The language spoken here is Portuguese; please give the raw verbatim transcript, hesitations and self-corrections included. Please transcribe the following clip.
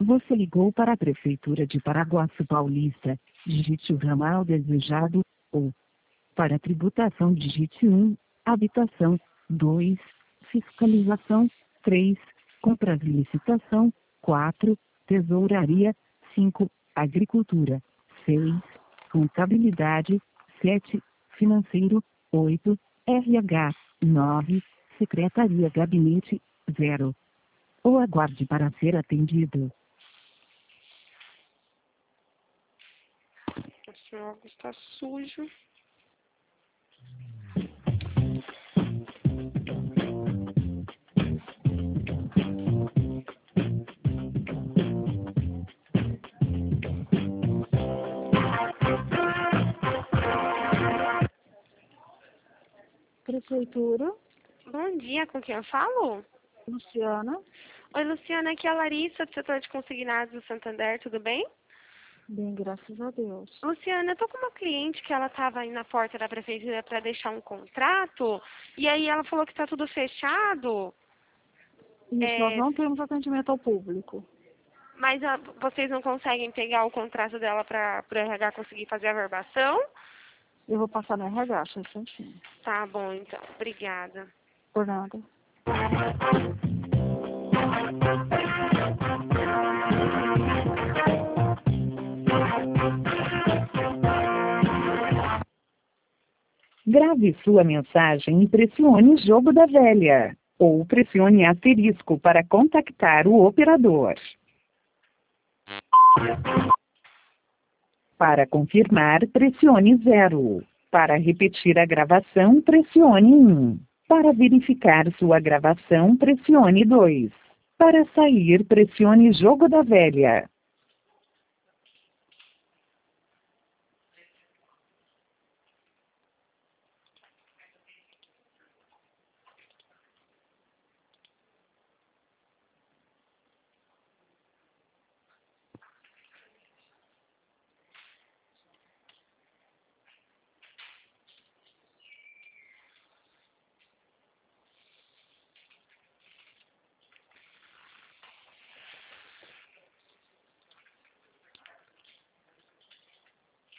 Você ligou para a Prefeitura de Paraguaçu Paulista. Digite o ramal desejado, ou para tributação digite um, habitação, dois, fiscalização, três, compras e licitação, quatro, tesouraria, cinco, agricultura, seis, contabilidade, sete, financeiro, oito, R H, nove, secretaria gabinete, zero. Ou aguarde para ser atendido. Esse óculos está sujo. Prefeitura, Bom dia, com quem eu falo? Luciana. Oi, Luciana, aqui é a Larissa, do setor de consignados do Santander, tudo bem? Bem, graças a Deus. Luciana, eu tô com uma cliente que ela estava aí na porta da prefeitura para deixar um contrato, e aí ela falou que está tudo fechado. Isso, É, nós não temos atendimento ao público. Mas a, vocês não conseguem pegar o contrato dela para o R H conseguir fazer a verbação? Eu vou passar no R H, só um instantinho. Tá bom, então. Obrigada. Por nada. Grave sua mensagem e pressione Jogo da Velha, ou pressione asterisco para contactar o operador. Para confirmar, pressione zero. Para repetir a gravação, pressione um. Para verificar sua gravação, pressione dois. Para sair, pressione Jogo da Velha.